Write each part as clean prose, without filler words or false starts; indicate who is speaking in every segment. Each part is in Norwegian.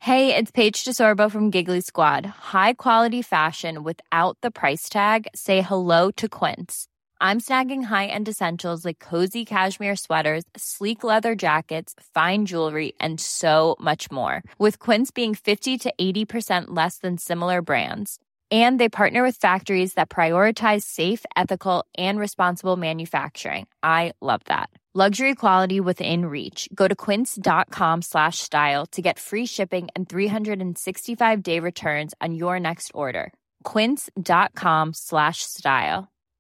Speaker 1: Hey, it's Paige DeSorbo from Giggly Squad. High quality fashion without the price tag. Say hello to Quince. I'm snagging high-end essentials like cozy cashmere sweaters, sleek leather jackets, fine jewelry, and so much more. With Quince being 50 to 80% less than similar brands. And they partner with factories that prioritize safe, ethical, and responsible manufacturing. I love that. Luxury quality within reach. Go to quince.com/style to get free shipping and 365-day returns on your next order. Quince.com/style.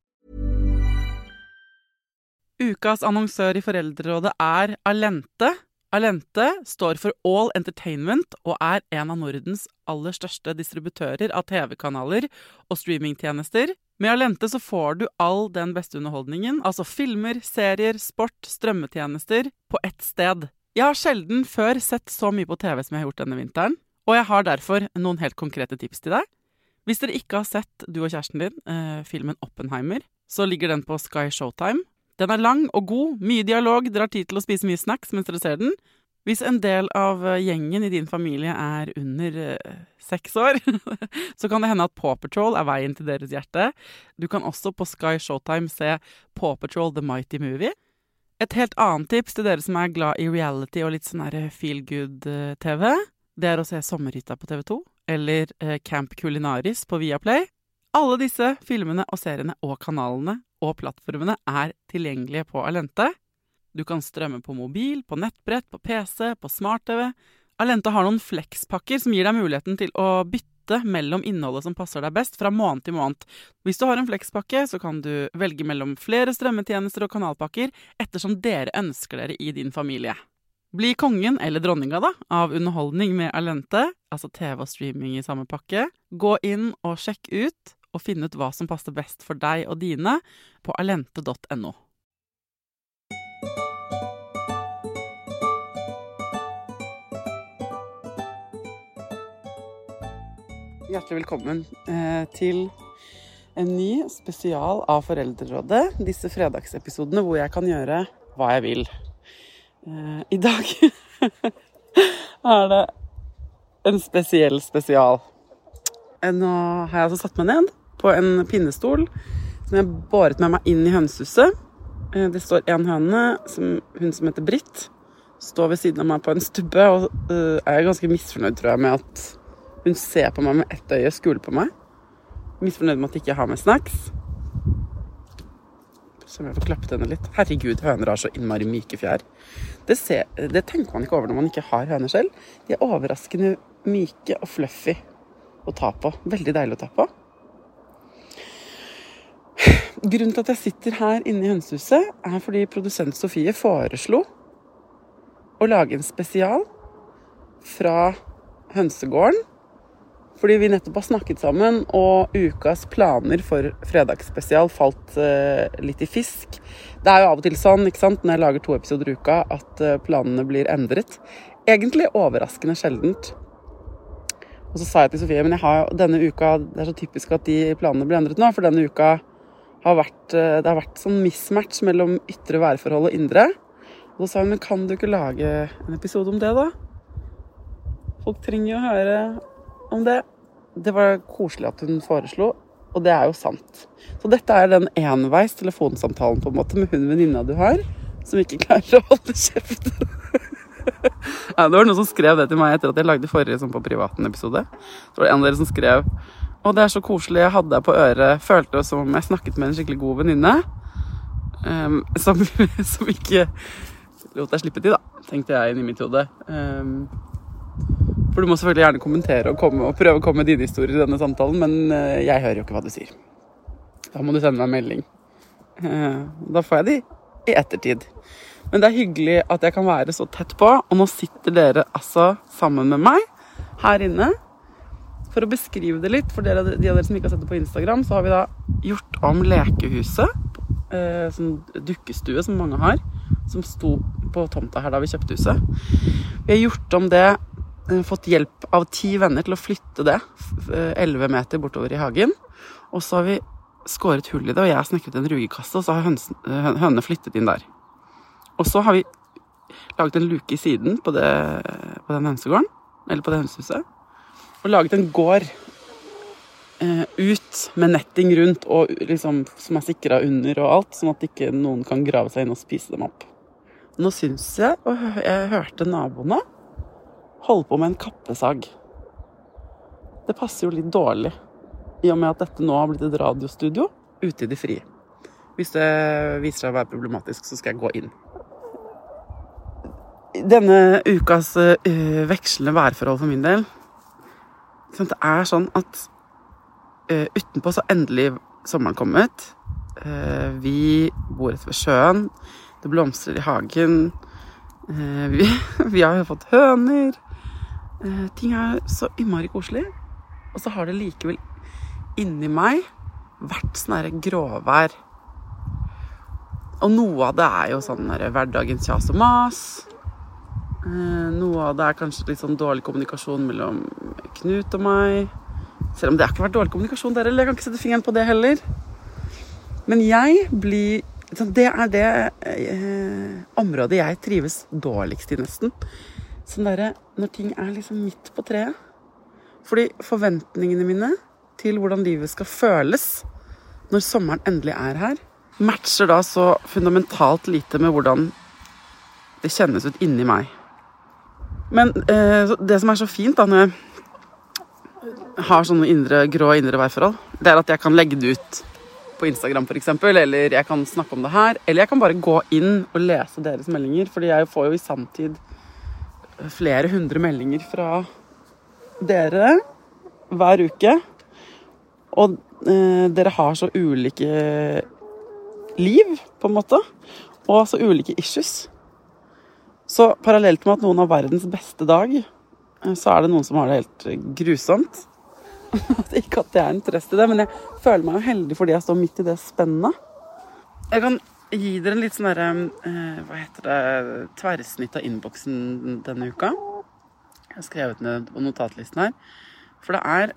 Speaker 2: Ukas annonsør i Foreldrerådet Alente. Alente står for All Entertainment og en av Nordens aller største distributører av TV-kanaler og streamingtjenester. Med Alente så får du all den beste underholdningen, altså filmer, serier, sport, strømmetjenester, på ett sted. Jeg har sjelden før sett så mye på TV som jeg har gjort denne vinteren, og jeg har derfor noen helt konkrete tips til deg. Hvis dere ikke har sett, du og kjæresten din, filmen Oppenheimer, så ligger den på Sky Showtime. Den lang og god, mye dialog, dere har tid til å spise mye snacks mens dere ser den. Hvis en del av gjengen i din familie under 6 år, så kan det hende at Paw Patrol veien til deres hjerte. Du kan også på Sky Showtime se Paw Patrol The Mighty Movie. Et helt annet tips til dere som glad i reality og litt sånn feel-good-TV, det å se Sommerhytta på TV2, eller Camp Culinaris på Viaplay. Alle disse filmene og seriene og kanalene og plattformene tilgjengelige på Alente. Du kan strømme på mobil, på nettbrett, på PC, på smart-TV. Alente har noen flexpakker som gir deg muligheten til å bytte mellom innholdet som passer deg best fra måned til måned. Hvis du har en flexpakke, så kan du velge mellom flere strømmetjenester og kanalpakker ettersom dere ønsker dere i din familie. Bli kongen eller dronninga da, av underholdning med Alente, altså TV og streaming i samme pakke. Gå inn og sjekk ut og finne ut hva som passer best for deg og dine på alente.no. Hjertelig velkommen til en ny spesial av Foreldrerådet. Disse fredagsepisodene hvor jeg kan gjøre hva jeg vil. I dag det en spesial. Nå har jeg altså satt meg ned på en pinnestol som jeg båret med meg inn i hønsehuset. Det står en høne, hun som heter Britt, står ved siden av meg på en stubbe og ganske misfornøyd, tror jeg, med at hun ser på meg med ett øye, skuler på meg. Misfornøyd med at jeg ikke har med snacks. Så jeg får klappet henne litt. Herregud, høner har så innmari myke fjær. Det tenker man ikke over når man ikke har høner selv. De overraskende myke og fluffy å ta på. Veldig deilig å ta på. Grunnen til at jeg sitter her inne i hønsehuset fordi produsent Sofie foreslo å lage en spesial fra hønsegården. Fordi vi nettopp har snakket sammen, og ukas planer for fredagsspesial falt litt i fisk. Det jo av og til sånn, ikke sant, når jeg lager 2 episoder i uka, at planene blir endret. Egentlig overraskende sjeldent. Og så sa jeg til Sofie, men denne uka, det så typisk at de planene blir endret nå, for denne uka det har vært sånn mismatch mellom ytre værforhold og indre. Og så sa hun, men kan du ikke lage en episode om det da? Folk trenger jo å høre om det. Det var koselig at hun foreslo, og det jo sant. Så dette den enveis telefonsamtalen på en måte med hun venninna du har, som ikke klarer å holde kjeft. Det var noen som skrev det til meg etter at jeg lagde forrige sånn på privaten episode. Så var det en av dere som skrev, og det så koselig, jeg hadde deg på øret, følte det som om jeg snakket med en skikkelig god venninne, som ikke lot deg slippe til da, tenkte jeg inn i mitt hode. For du må selvfølgelig gjerne kommentere og prøve å komme med dine historier i denne samtalen, men jeg hører jo ikke hva du sier. Da må du sende meg en melding. Da får jeg de i ettertid. Men det hyggelig at jeg kan være så tett på, og nå sitter dere altså sammen med meg her inne. For å beskrive det litt, for de av dere som ikke har sett det på Instagram, så har vi da gjort om lekehuset, sånn dukkestue som mange har, som sto på tomta her da vi kjøpte huset. Vi har gjort om det, fått hjelp av 10 venner til å flytte det 11 meter bortover i hagen, og så har vi skåret hull i det, og jeg har snekret en rugekasse, og så har hønene flyttet inn der. Og så har vi laget en luke i siden på den hønsegården, eller på det hønsehuset, og laget en gård ut med netting rundt, og liksom, som sikret under og alt, sånn at ikke noen kan grave seg inn og spise dem opp. Nå synes jeg, og jeg hørte naboene, holde på med en kappesag. Det passer jo litt dårlig, i og med at dette nå har blitt et radiostudio ute i det frie. Hvis det viser seg å være problematisk, så skal jeg gå inn. Denne ukas vekslende værforhold for min del, det er sånn at utenpå så endelig sommeren kommet. Vi bor rett ved sjøen, det blomstrer i hagen, vi har jo fått høner, ting er så innmari koselig, og så har det likevel inni meg vært sånn her gråvær. Og noe av det er jo sånn her hverdagens kjas og mas. Noe av det er kanskje litt sånn dårlig kommunikasjon mellom Knut og meg. Selv om det har ikke vært dårlig kommunikasjon der, eller jeg kan ikke sette fingeren på det heller. Men det er det området jeg trives dårligst i nesten. Sånn der, når ting er liksom midt på treet. Fordi forventningene mine til hvordan livet skal føles når sommeren endelig er her, matcher da så fundamentalt lite med hvordan det kjennes ut inni meg. Men det som er så fint da når jeg har sånne grå indre værforhold, det er at jeg kan legge det ut på Instagram for eksempel, eller jeg kan snakke om det her, eller jeg kan bare gå inn og lese deres meldinger, fordi jeg får jo i samtid flere 100 meldinger fra dere hver uke, og dere har så ulike liv, på en måte, og så ulike issues. Så parallelt med at noen har verdens beste dag, så er det noen som har det helt grusomt. Ikke at det er en trøst i det, men jeg føler meg jo heldig fordi jeg står midt i det spennet. Jeg kan gi dere en litt sånn der, tverrsnitt av innboksen denne uka. Jeg har skrevet ned på notatlisten her. For det er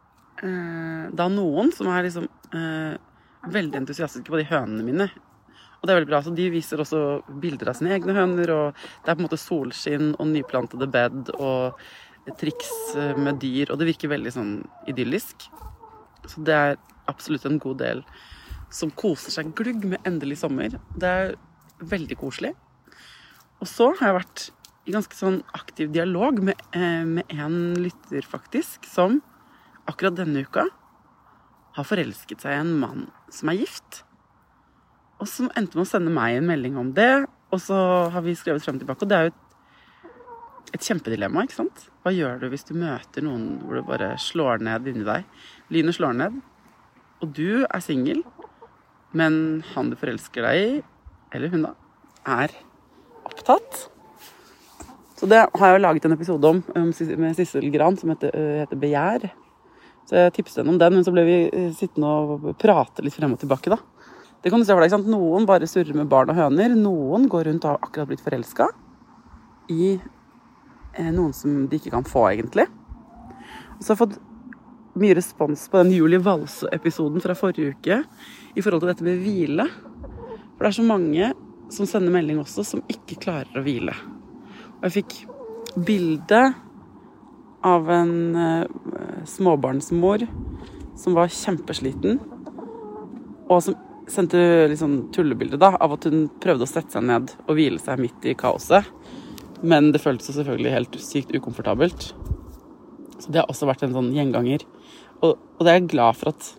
Speaker 2: da noen som er liksom veldig entusiastiske på de hønene mine. Og det er veldig bra, så de viser også bilder av sine egne høner, og det er på en måte solskinn og nyplantede bed og triks med dyr, og det virker veldig sånn idyllisk. Så det er absolutt en god del som koser seg glugg med endelig sommer. Det er veldig koselig. Og så har jeg vært i ganske sånn aktiv dialog med en lytter faktisk, som akkurat denne uka har forelsket seg i en mann som er gift. Og som endte med å sende meg en melding om det, og så har vi skrevet frem og tilbake, og det er jo et kjempedilemma, ikke sant? Hva gjør du hvis du møter noen hvor det bare slår ned inni deg? Lynet slår ned, og du er single, men han du forelsker deg i, eller hun da, er opptatt. Så det har jeg jo laget en episode om med Sissel Gran, som heter Begjær. Så jeg tipset henne om den, men så ble vi sittende og prate litt frem og tilbake da. Det kan du se for deg, ikke sant? Noen bare surrer med barn og høner, noen går rundt og har akkurat blitt forelsket i noen som de ikke kan få egentlig. Og så har jeg fått mye respons på den Julie Valse-episoden fra forrige uke i forhold til dette med hvile. For det er så mange som sender melding også som ikke klarer å hvile. Og jeg fikk bilde av en småbarnsmor som var kjempesliten, og som sendte liksom tullebilder da, av at hun prøvde å sette seg ned og hvile seg midt i kaoset. Men det føltes selvfølgelig helt sykt ukomfortabelt. Så det har også vært en sånn gjenganger. Og det er jeg glad for at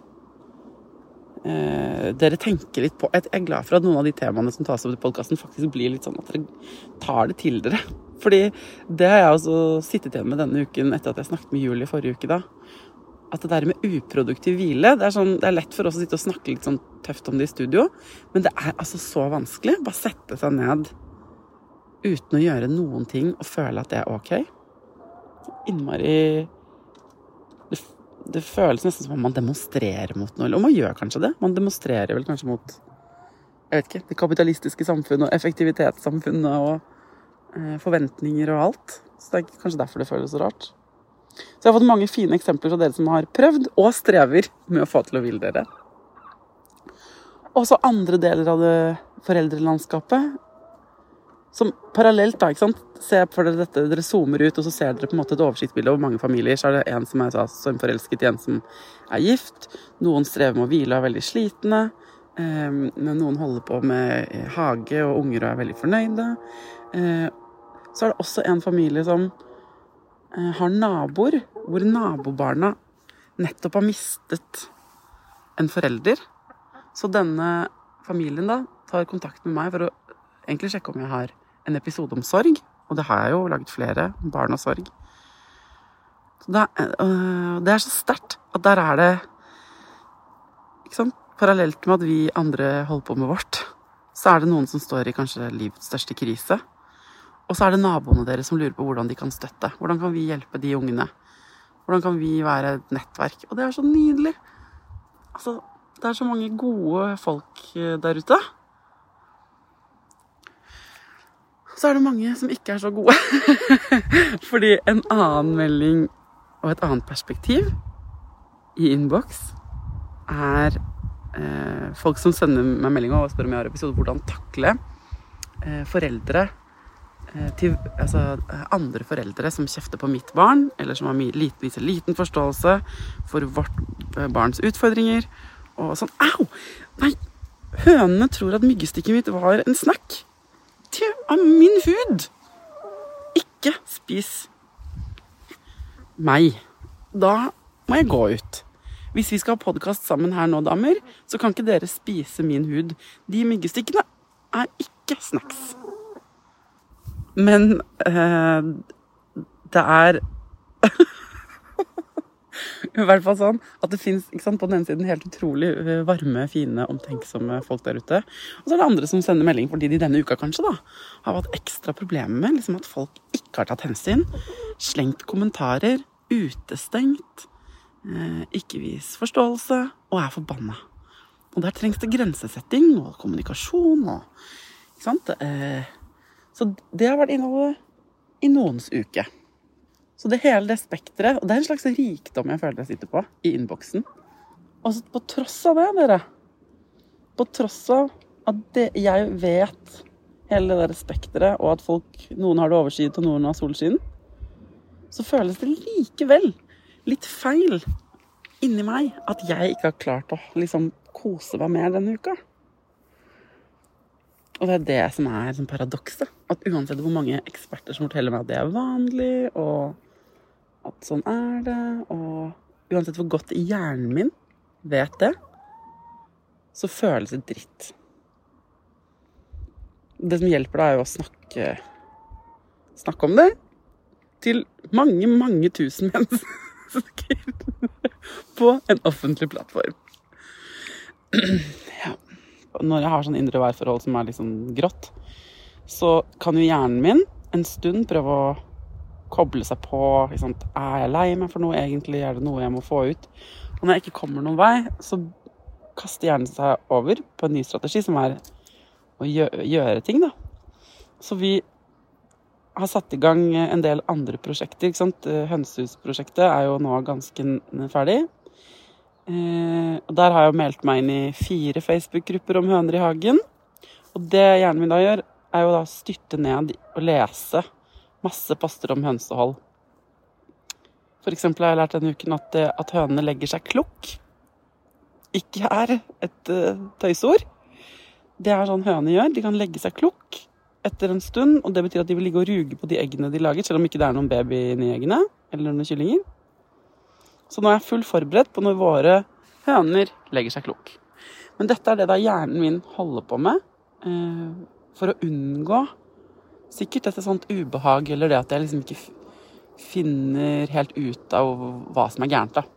Speaker 2: dere tenker litt på. Jeg er glad for at noen av de temaene som tas opp i podcasten faktisk blir litt sånn at dere tar det til dere. Fordi det har jeg også sittet igjen med denne uken etter at jeg snakket med Julie forrige uke da. At det der med uproduktiv hvile, det er lett for oss å sitte og snakke litt sånn tøft om det i studio, men det er altså så vanskelig. Bare sette seg ned uten å gjøre noen ting og føle at det er ok. Innmari... Det føles nesten som om man demonstrerer mot noe, eller man gjør kanskje det. Man demonstrerer vel kanskje mot, jeg vet ikke, det kapitalistiske samfunnet og effektivitetssamfunnet og forventninger og alt. Så det er kanskje derfor det føles så rart. Så jeg har fått mange fine eksempler fra dere som har prøvd og strever med å få til å hvile dere. Og så andre deler av det foreldrelandskapet som parallelt da, ikke sant? Se for dere dette, dere zoomer ut, og så ser dere på en måte et oversiktsbilde over mange familier. Så det en som som forelsket, en som gift. Noen strever med å hvile og veldig slitne. Noen holder på med hage og unger og veldig fornøyde. Så det også en familie som har naboer, hvor nabobarna nettopp har mistet en forelder. Så denne familien da tar kontakt med meg for å egentlig sjekke om jeg har en episode om sorg, og det har jeg jo laget flere, barn og sorg. Så det så sterkt at der det, ikke sant, parallelt med at vi andre holder på med vårt, så det noen som står i kanskje livets største krise, og så det naboene deres som lurer på hvordan de kan støtte. Hvordan kan vi hjelpe de ungene? Hvordan kan vi være et nettverk? Og det så nydelig. Altså, det så mange gode folk der ute. Så det mange som ikke så gode. Fordi en annen melding og et annet perspektiv i innboks folk som sender meg melding og spør om jeg har episode hvordan takle foreldre altså andre foreldre som kjefter på mitt barn, eller som viser liten forståelse for vårt barns utfordringer, og sånn, au! Nei, hønene tror at myggestikket mitt var en snack. Av min hud. Ikke spis meg. Da må jeg gå ut. Hvis vi skal ha podcast sammen her nå, damer, så kan ikke dere spise min hud. De myggestikkene ikke snacks. Men det i hvert fall sånn at det finnes, ikke sant, på den ene siden helt utrolig varme, fine, omtenksomme folk der ute. Og så det andre som sender melding fordi de denne uka kanskje da har hatt ekstra problemer med liksom at folk ikke har tatt hensyn, slengt kommentarer, utestengt, ikke vis forståelse og forbanna. Og der trengs det grensesetting og kommunikasjon og, ikke sant? Så det har vært innholdet i noens uke. Så det hele det spektret, og det en slags rikdom jeg føler jeg sitter på i innboksen. Og så på tross av det, dere, på tross av at jeg vet hele det der spektret, og at noen har det oversidet og noen har solsiden, så føles det likevel litt feil inni meg at jeg ikke har klart å liksom kose meg mer denne uka. Og det det som som paradokset, at uansett hvor mange eksperter som forteller meg at det vanlig, og at sånn det, og uansett hvor godt hjernen min vet det, så føles det dritt. Det som hjelper da jo å snakke om det til mange, mange tusen mennesker på en offentlig plattform. Ja. Når jeg har sånn indre værforhold som litt sånn grått, så kan jo hjernen min en stund prøve å koble seg på, liksom, jeg lei meg for noe egentlig, det noe jeg må få ut? Og når jeg ikke kommer noen vei, så kaster hjernen seg over på en ny strategi, som å gjøre ting da. Så vi har satt i gang en del andre prosjekter, ikke sant? Hønsehusprosjektet jo nå ganske ferdig. Og der har jeg meldt meg inn i 4 Facebook-grupper om høner i hagen. Og det hjernen min da gjør, jo da styrte ned og lese masse poster om hønsehold. For eksempel har jeg lært denne uken at hønene legger seg klukk. Ikke et tøysord. Det sånn høner gjør. De kan legge seg klukk etter en stund, og det betyr at de vil ligge og ruge på de eggene de lager, selv om ikke det noen baby inni eggene, eller noen kyllinger. Så nå jeg full forberedt på når våre høner legger seg klukk. Men dette det da hjernen min holder på med, for å unngå sikkert dette sånt ubehag, eller det at jeg liksom ikke finner helt ut av hva som gærent da.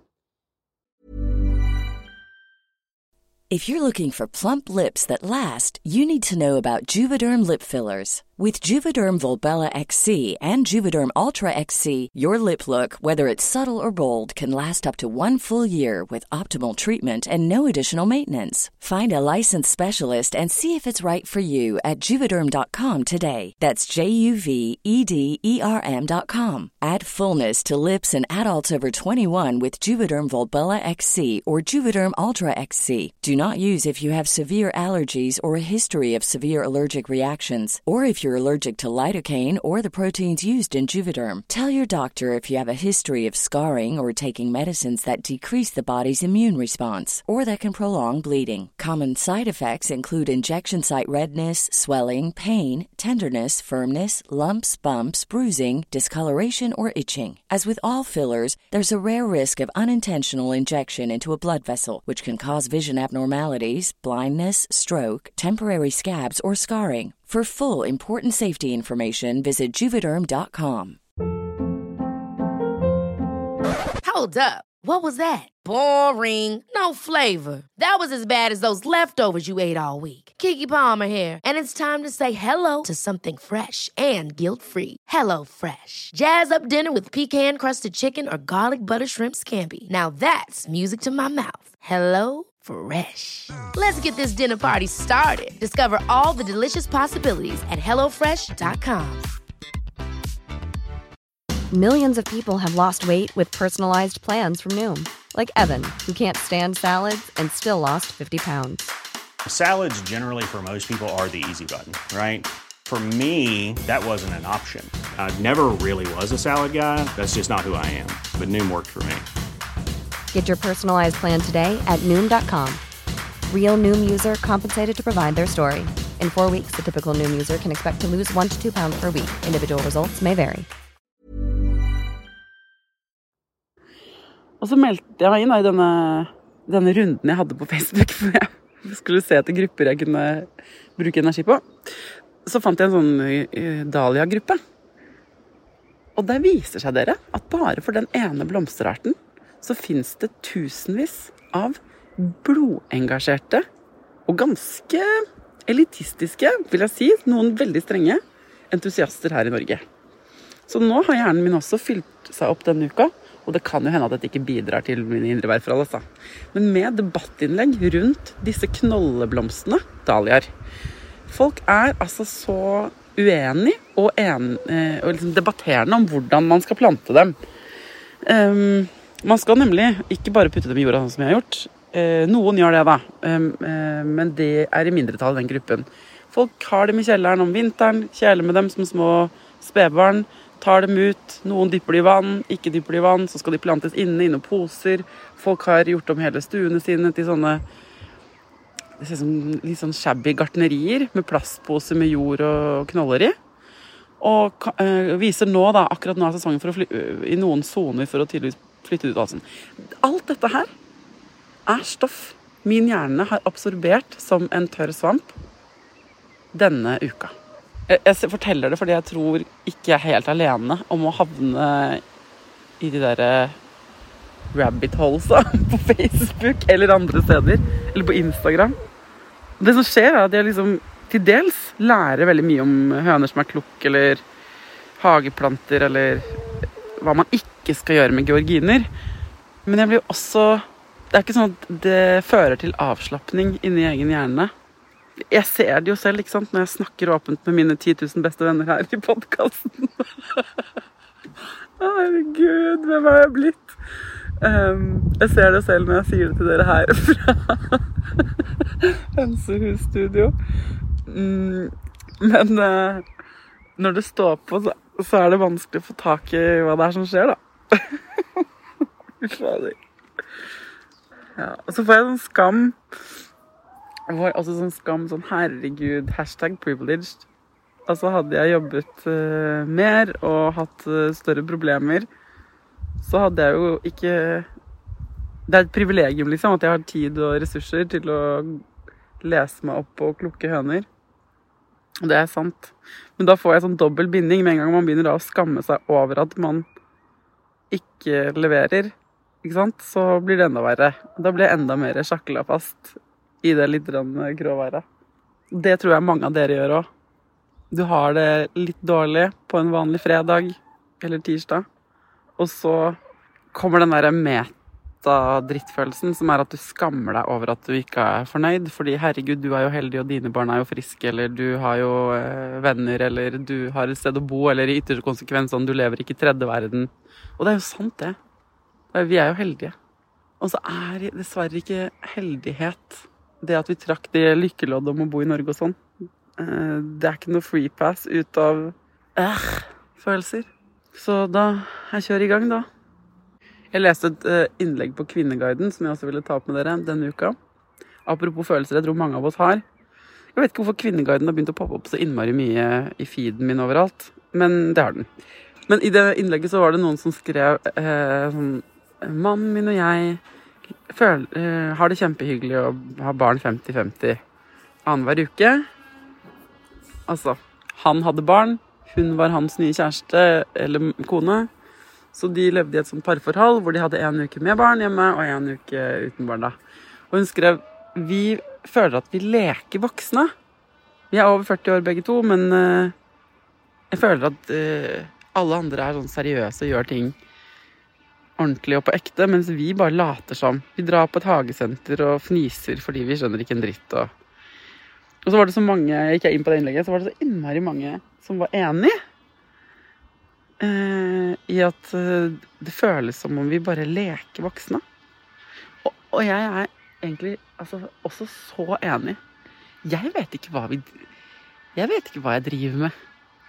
Speaker 3: If you're looking for plump lips that last, you need to know about Juvederm lip fillers. With Juvederm Volbella XC and Juvederm Ultra XC, your lip look, whether it's subtle or bold, can last up to 1 full year with optimal treatment and no additional maintenance. Find a licensed specialist and see if it's right for you at Juvederm.com today. That's JUVEDERM.com. Add fullness to lips in adults over 21 with Juvederm Volbella XC or Juvederm Ultra XC. Do not use if you have severe allergies or a history of severe allergic reactions, or if you're you're allergic to lidocaine or the proteins used in Juvederm. Tell your doctor if you have a history of scarring or taking medicines that decrease the body's immune response or that can prolong bleeding. Common side effects include injection site redness, swelling, pain, tenderness, firmness, lumps, bumps, bruising, discoloration, or itching. As with all fillers, there's a rare risk of unintentional injection into a blood vessel, which can cause vision abnormalities, blindness, stroke, temporary scabs, or scarring. For full, important safety information, visit Juvederm.com.
Speaker 4: Hold up. What was that? Boring. No flavor. That was as bad as those leftovers you ate all week. Keke Palmer here, and it's time to say hello to something fresh and guilt-free. Hello Fresh. Jazz up dinner with pecan-crusted chicken or garlic butter shrimp scampi. Now that's music to my mouth. Hello Fresh. Let's get this dinner party started. Discover all the delicious possibilities at HelloFresh.com.
Speaker 5: Millions of people have lost weight with personalized plans from Noom. Like Evan, who can't stand salads and still lost 50 pounds.
Speaker 6: Salads generally for most people are the easy button, right? For me, that wasn't an option. I never really was a salad guy. That's just not who I am. But Noom worked for me.
Speaker 5: Get your personalized plan today at Noom.com. Real Noom user compensated to provide their story. In 4 weeks, the typical Noom user can expect to lose 1 to 2 pounds per week. Individual results may vary.
Speaker 2: Og så meldte jeg meg inn i denne runden jeg hadde på Facebook, for jeg skulle se etter grupper jeg kunne bruke energi på. Så fant jeg en sånn Dahlia-gruppe. Og der viser seg dere at bare for den ene blomsterarten så finnes det tusenvis av blodengasjerte og ganske elitistiske, vil jeg si, noen veldig strenge entusiaster her i Norge. Så nå har hjernen min også fylt seg opp denne uka, og det kan jo hende at dette ikke bidrar til mine indre værforhold, altså. Men med debattinnlegg rundt disse knolleblomstene, dahliaer. Folk er altså så uenige og liksom debatterende om hvordan man skal plante dem. Man skal nemlig ikke bare putte dem i jorda sånn som jeg har gjort. Noen gjør det da, men det er i mindretall i den gruppen. Folk har dem i kjelleren om vinteren, kjæler med dem som små spedbarn, tar dem ut, noen dypper de i vann, ikke dypper de i vann, så skal de plantes inne i poser. Folk har gjort om hele stuene sine til sånne, det ser ut som litt sånn shabby gartnerier, med plastposer med jord og knoller i. Og viser nå da, akkurat nå er sesongen for å i noen zoner for å tydeligvis flytte ut. Altså. Alt dette her er stoff min hjerne har absorbert som en tørr svamp denne uka. Jeg forteller det fordi jeg tror ikke jeg er helt alene om å havne i de der rabbit holesa på Facebook eller andre steder, eller på Instagram. Det som skjer er at jeg liksom til dels lærer veldig mye om høner som er klukk, eller hageplanter, eller hva man ikke skal gjøre med georginer. Men jeg blir også, det er ikke sånn at det fører til avslappning inni egen hjerne. Jeg ser det jo selv, ikke sant, når jeg snakker åpent med mine 10 000 beste venner her i podcasten. Herregud, hvem har jeg blitt? Jeg ser det selv når jeg sier det til dere her fra Hønsehus-studio. Men når det står på, så er det vanskelig å få tak i hva det er som skjer, da. Ja, og så får jeg sånn skam. Det var også sånn skam, sånn herregud, #privileged. Altså hadde jeg jobbet mer og hatt større problemer, så hadde jeg jo ikke... Det er et privilegium liksom, at jeg har tid og ressurser til å lese meg opp på klokke høner. Og det er sant. Men da får jeg sånn dobbelt binding med en gang man begynner da å skamme seg over at man ikke leverer, ikke sant? Så blir det enda verre. Da blir jeg enda mer sjakla fast i det litt gråværet. Det tror jeg mange av dere gjør også. Du har det litt dårlig på en vanlig fredag eller tirsdag, og så kommer den der meta-drittfølelsen som er at du skammer deg over at du ikke er fornøyd, fordi herregud, du er jo heldig og dine barn er jo friske, eller du har jo venner, eller du har et sted å bo, eller i ytterste konsekvens sånn, du lever ikke i tredje verden. Og det er jo sant det. Vi er jo heldige. Og så er dessverre ikke heldighet det at vi trakk det lykkeloddet om å bo i Norge og sånn. det ikke noe free pass ut av følelser. Så da, jeg kjører i gang da. Jeg leste et innlegg på Kvinneguiden som jeg også ville ta opp med dere denne uka. Apropos følelser, jeg tror mange av oss har. Jeg vet ikke hvorfor Kvinneguiden har begynt å poppe opp så innmari mye i feeden min overalt, men det har den. Men i det innlegget så var det noen som skrev sånn, mannen min og jeg har det kjempehyggelig å ha barn 50-50 annenhver uke. Altså, han hadde barn, hun var hans nye kjæreste eller kone, så de levde i et sånt parforhold hvor de hadde en uke med barn hjemme og en uke uten barn da. Og hun skrev, vi føler at vi leker voksne. Vi er over 40 år begge to, men jeg føler at alle andre er sånn seriøse og gjør ting ordentlig og på ekte, mens vi bare later som. Vi drar på et hagesenter og fniser fordi vi skjønner ikke en dritt. Og så var det så mange, jeg gikk inn på det innlegget, så var det så innmari mange som var enig i at det føles som om vi bare leker voksne. Og jeg er egentlig også så enig. Jeg vet ikke hva jeg driver med.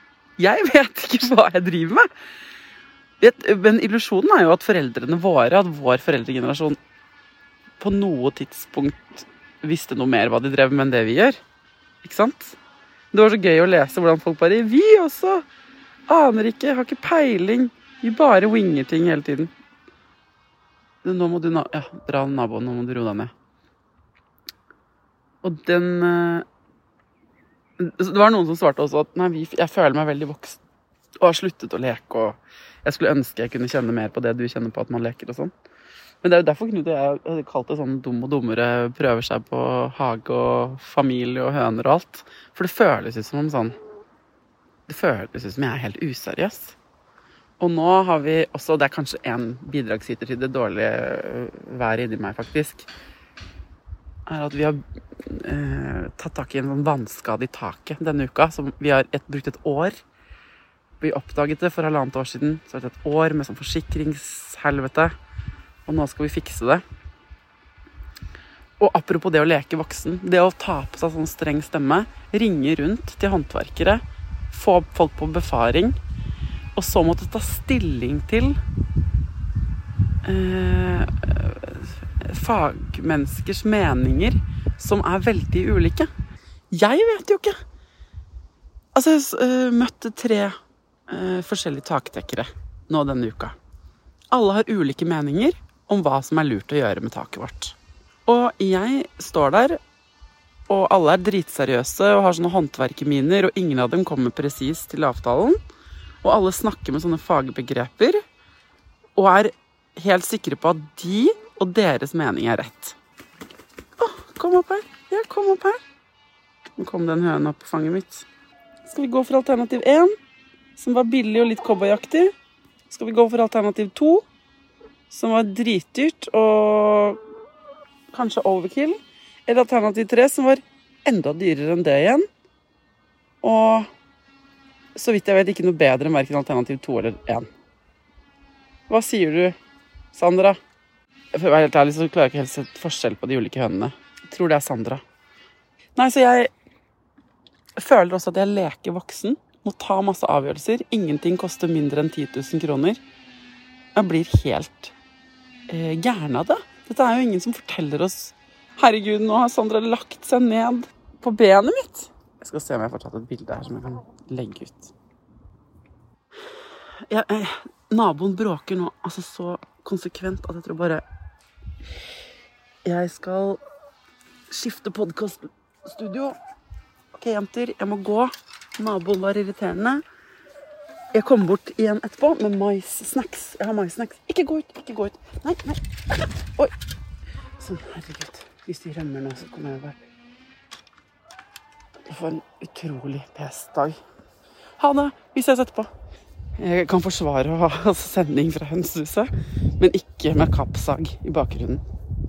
Speaker 2: Men illusjonen er jo at foreldrene våre, at vår foreldregenerasjon på noe tidspunkt visste noe mer hva de drev med enn det vi gjør. Ikke sant? Det var så gøy å lese hvordan folk bare, vi også aner ikke, har ikke peiling, vi bare winger ting hele tiden. Nå må du dra naboen, nå må du roe deg ned. Og det var noen som svarte også at nei, jeg føler meg veldig voksen og har sluttet å leke, og jeg skulle ønske jeg kunne kjenne mer på det du kjenner på at man leker og sånn. Men det er jo derfor Knut og jeg hadde kalt det sånn dum og dummere prøver seg på hage og familie og høner og alt. For det føles ut som sånn, det føles ut som jeg er helt useriøs. Og nå har vi også, det er kanskje en bidragsyter til det dårlige været inni meg faktisk, er at vi har tatt tak i en sånn vannskade i taket denne uka, som vi har brukt et år. Vi oppdaget det for 1,5 år siden, så har det et år med sånn forsikringshelvete, og nå skal vi fikse det. Og apropos det å leke voksen, det å ta på seg sånn streng stemme, ringe rundt til håndverkere, få folk på befaring, og så måtte ta stilling til fagmenneskers meninger som er veldig ulike. Jeg vet jo ikke. Altså, jeg møtte 3 forskjellige taktekkere nå denne uka. Alle har ulike meninger om hva som er lurt å gjøre med taket vårt. Og jeg står der, og alle er dritseriøse og har sånne håndverkerminer, og ingen av dem kommer presis til avtalen. Og alle snakker med sånne fagbegreper, og er helt sikre på at de og deres mening er rett. Kom opp her. Ja, kom opp her. Nå kom den hønen opp på fanget mitt. Skal vi gå for alternativ 1, som var billig og litt cowboyaktig? Skal vi gå for alternativ 2, som var dritdyrt og kanskje overkill? Eller alternativ 3, som var enda dyrere enn det igjen? Og så vidt jeg vet ikke noe bedre enn hverken alternativ 2 eller 1. Hva sier du, Sandra? For å være helt ærlig så klarer jeg ikke helt å se forskjell på de ulike hønene. Jeg tror det er Sandra. Nei, så jeg føler også at jeg leker voksen, må ta masse avgjørelser. Ingenting koster mindre enn 10 000 kroner. Jeg blir helt gæren av det. Dette er jo ingen som forteller oss, herregud, nå har Sandra lagt seg ned på benet mitt. Jeg skal se om jeg får tatt et bilde her som jeg kan legge ut. Naboen bråker nå altså så konsekvent at jeg tror bare jeg skal skifte podcaststudio. Ok, jenter, jeg må gå. Naboen var irriterende. Jeg kommer bort igjen etterpå med mais-snacks. Jeg har mais-snacks. Ikke gå ut. Nei. Oi. Sånn, herregud. Hvis de rømmer nå, så kommer jeg bare. Jeg får en utrolig pes-dag. Ha det. Vi ses etterpå. Jeg kan forsvare å ha sending fra hønsehuset, men ikke med kappsag i bakgrunnen.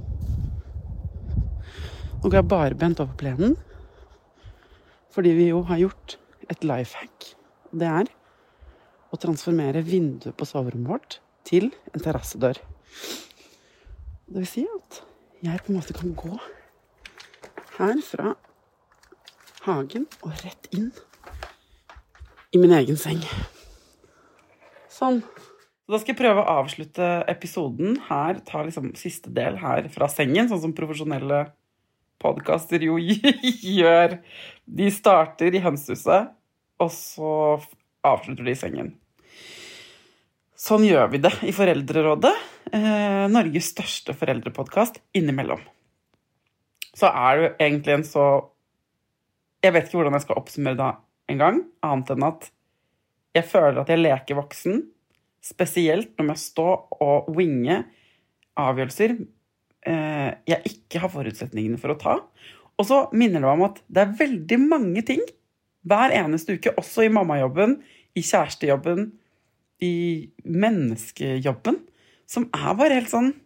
Speaker 2: Nå går jeg bare bent over plenen, fordi vi jo har gjort et lifehack. Det er å transformere vinduet på soverommet vårt til en terrassedør. Det vil si at jeg på en måte kan gå her fra hagen og rett inn i min egen seng. Sånn. Så da skal jeg prøve å avslutte episoden her, ta liksom siste del her fra sengen, sånn som profesjonelle podcaster jo gjør. De starter i hønshuset, og så avslutter de i sengen. Sånn gjør vi det i Foreldrerådet, Norges største foreldrepodcast innimellom. Så det egentlig en så... Jeg vet ikke hvordan jeg skal oppsummere det en gang, annet enn at jeg føler at jeg leker voksen, spesielt når jeg står og winge avgjørelser jeg ikke har forutsetningene for å ta. Og så minner det om at det veldig mange ting hver eneste uke, også i mammajobben, i kjærestejobben, i menneskejobben, som bare helt sånn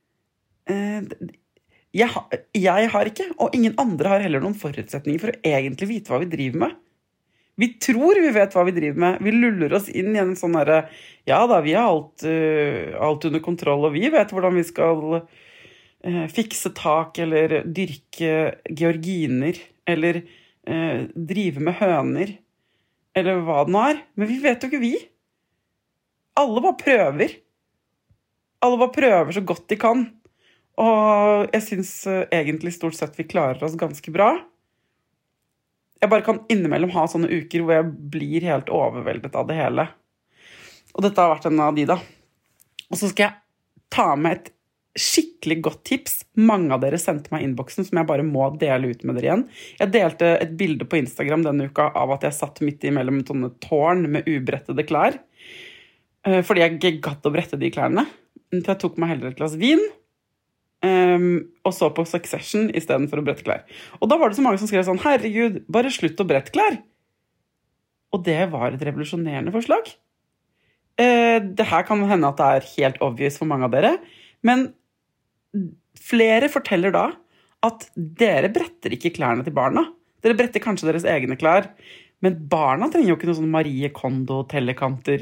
Speaker 2: jeg har ikke, og ingen andre har heller noen forutsetninger for å egentlig vite hva vi driver med. Vi tror vi vet hva vi driver med. Vi luller oss inn i en sånn der, ja da, vi har alt under kontroll, og vi vet hvordan vi skal fikse tak, eller dyrke georginer, eller drive med høner, eller hva det nå Men vi vet jo ikke vi. Alle bare prøver. Alle bare prøver så godt de kan. Og jeg synes egentlig stort sett vi klarer oss ganske bra. Jeg bare kan innimellom ha sånne uker hvor jeg blir helt overveldet av det hele. Og dette har vært en av de da. Og så skal jeg ta med et skikkelig godt tips. Mange av dere sendte meg innboksen som jeg bare må dele ut med dere igjen. Jeg delte et bilde på Instagram denne uka av at jeg satt midt imellom sånne tårn med ubrettede klær. Fordi jeg ikke gatt å brette de klærne. Så jeg tok meg heller et glass vin, og så på Succession i stedet for å brette klær. Og da var det så mange som skrev sånn, herregud, bare slutt å brette klær. Og det var et revolusjonerende forslag. Det her kan hende at det helt obvious for mange av dere, men flere forteller da at dere bretter ikke klærne til barna. Dere bretter kanskje deres egne klær, men barna trenger jo ikke noen sånn Marie Kondo-tellekanter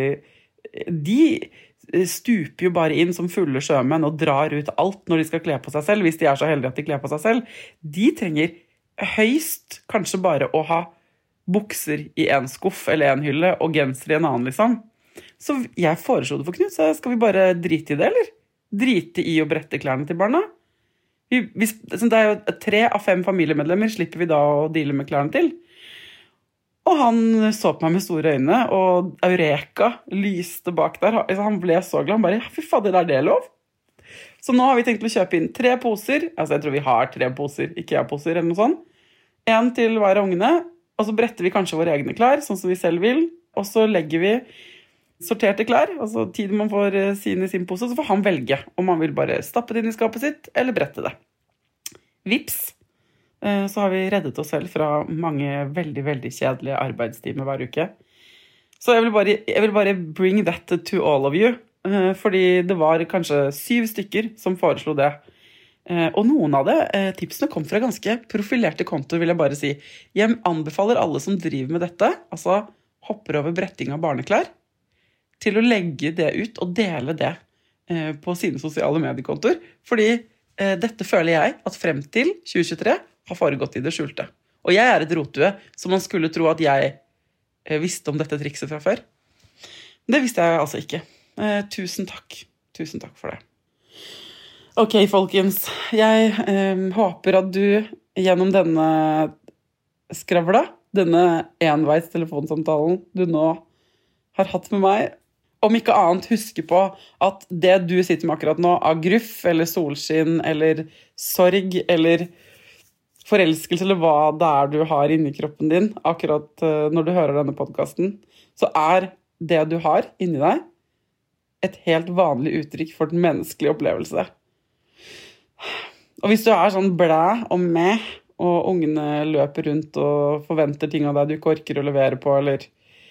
Speaker 2: De stuper jo bare inn som fulle sjømenn og drar ut alt når de skal kle på seg selv, hvis de så heldige at de kler på seg selv. De trenger høyst kanskje bare å ha bukser i en skuff eller en hylle, og genser i en annen, liksom. Så jeg foreslo det for Knut, så skal vi bare drite i det, eller? Drite i å brette klærne til barna? Det jo 3 av 5 familiemedlemmer slipper vi da å deale med klærne til. Og han så på meg med store øyne, og Eureka lyste bak der. Han ble så glad, han bare, fy fader, det lov? Så nå har vi tenkt å kjøpe inn 3 poser, altså jeg tror vi har 3 poser, IKEA-poser eller noe sånt. 1 til hver av ungene, og så bretter vi kanskje våre egne klær, sånn som vi selv vil, og så legger vi sorterte klær, altså tid man får sine i sin pose, så får han velge om han vil bare stappe det inn i skapet sitt, eller brette det. Vips! Så har vi reddet oss selv fra mange veldig, veldig kjedelige arbeidstimer hver uke. Så jeg vil bare bring that to all of you, fordi det var kanskje 7 stykker som foreslo det. Og noen av tipsene kom fra ganske profilerte kontoer, vil jeg bare si. Jeg anbefaler alle som driver med dette, altså hopper over bretting av barneklær, til å legge det ut og dele det på sine sosiale mediekontoer, fordi dette føler jeg at frem til 2023 har foregått i det skjulte. Og jeg et rotue, så man skulle tro at jeg visste om dette trikset fra før. Det visste jeg altså ikke. Tusen takk. Tusen takk for det. Ok, folkens. Jeg håper at du gjennom denne skravla, denne enveis telefonsamtalen du nå har hatt med meg, om ikke annet husker på at det du sitter med akkurat nå, av gruff, eller solskinn, eller sorg, eller forelskelse, eller hva det du har inni kroppen din, akkurat når du hører denne podcasten, så det du har inni deg et helt vanlig uttrykk for den menneskelige opplevelse. Og hvis du sånn blæ og med, og ungene løper rundt og forventer ting av deg du ikke orker å levere på, eller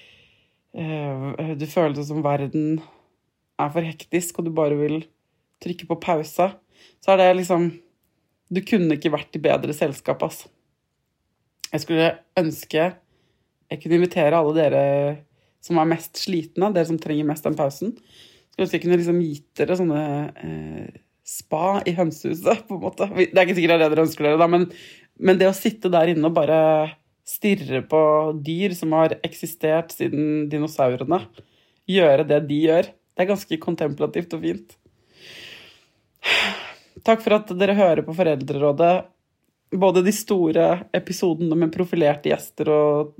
Speaker 2: du føler det som verden for hektisk, og du bare vil trykke på pause, så det liksom du kunne ikke vært i bedre selskap, altså. Jeg skulle ønske jeg kunne invitere alle dere som mest slitne, dere som trenger mest den pausen. Jeg skulle ønske jeg kunne liksom gitt dere sånne spa i hønsehuset, på en måte. Det ikke sikkert det dere ønsker dere da, Men det å sitte der inne og bare stirre på dyr som har eksistert siden dinosaurene, gjøre det de gjør, det er ganske kontemplativt og fint. Takk for at dere hører på Foreldrerådet. Både de store episodene med profilerte gjester og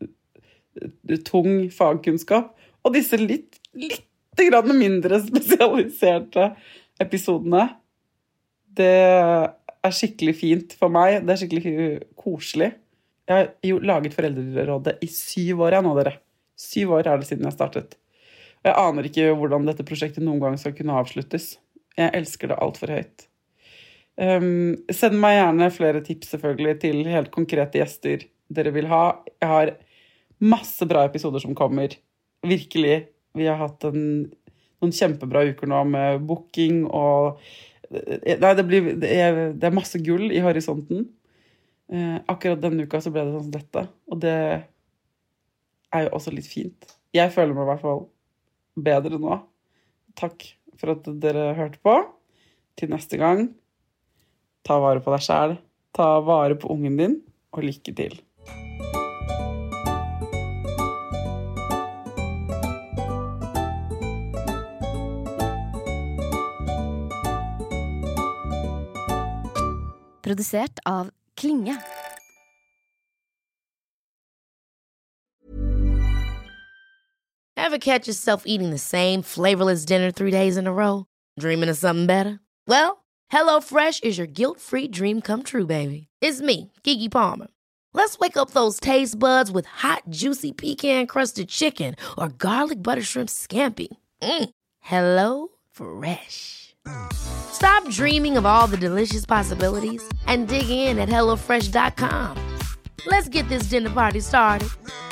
Speaker 2: tung fagkunnskap, og disse litt grann mindre spesialiserte episodene. Det er skikkelig fint for meg. Det er skikkelig koselig. Jeg har jo laget Foreldrerådet i 7 år nå, dere. 7 år er det siden jeg startet. Jeg aner ikke hvordan dette prosjektet noen gang skal kunne avsluttes. Jeg elsker det alt for høyt. Send meg gjerne flere tips selvfølgelig til helt konkrete gjester dere vil ha. Jeg har masse bra episoder som kommer. Virkelig. Vi har hatt noen kjempebra uker nå med booking og... Nei, det er masse gull i horisonten. Akkurat denne uka så ble det sånn som dette. Og det er jo også litt fint. Jeg føler meg i hvert fall bedre nå. Takk for at dere hørte på. Til neste gang. Ta vare på deg selv, ta vare på ungen din, og lykke til.
Speaker 5: Produsert av Klinge.
Speaker 4: Ever catch yourself eating the same flavorless dinner 3 days in a row? Dreaming of something better? Well, HelloFresh is your guilt-free dream come true, baby. It's me, Keke Palmer. Let's wake up those taste buds with hot, juicy pecan-crusted chicken or garlic butter shrimp scampi. HelloFresh. Stop dreaming of all the delicious possibilities and dig in at HelloFresh.com. Let's get this dinner party started.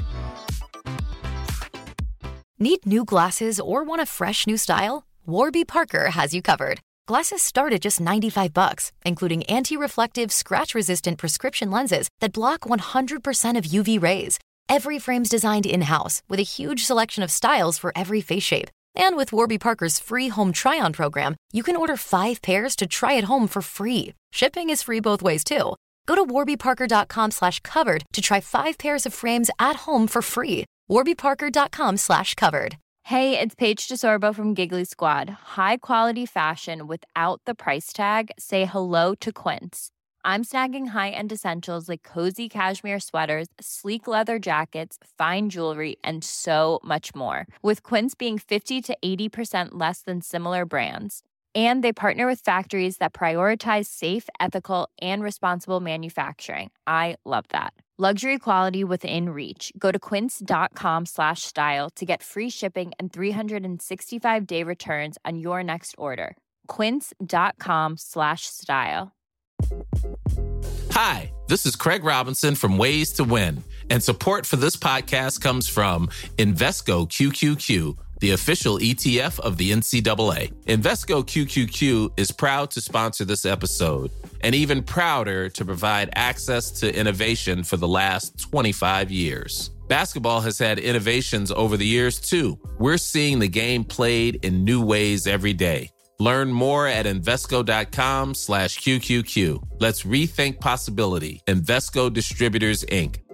Speaker 7: Need new glasses or want a fresh new style? Warby Parker has you covered. Glasses start at just $95, including anti-reflective, scratch-resistant prescription lenses that block 100% of UV rays. Every frame's designed in-house with a huge selection of styles for every face shape. And with Warby Parker's free home try-on program, you can order 5 pairs to try at home for free. Shipping is free both ways, too. Go to warbyparker.com/covered to try 5 pairs of frames at home for free. warbyparker.com/covered.
Speaker 1: Hey, it's Paige DeSorbo from Giggly Squad. High quality fashion without the price tag. Say hello to Quince. I'm snagging high-end essentials like cozy cashmere sweaters, sleek leather jackets, fine jewelry, and so much more. With Quince being 50 to 80% less than similar brands. And they partner with factories that prioritize safe, ethical, and responsible manufacturing. I love that. Luxury quality within reach. Go to quince.com/style to get free shipping and 365-day returns on your next order. Quince.com/style.
Speaker 8: Hi, this is Craig Robinson from Ways to Win, and support for this podcast comes from Invesco QQQ, the official ETF of the NCAA. Invesco QQQ is proud to sponsor this episode, and even prouder to provide access to innovation for the last 25 years. Basketball has had innovations over the years, too. We're seeing the game played in new ways every day. Learn more at Invesco.com/QQQ. Let's rethink possibility. Invesco Distributors, Inc.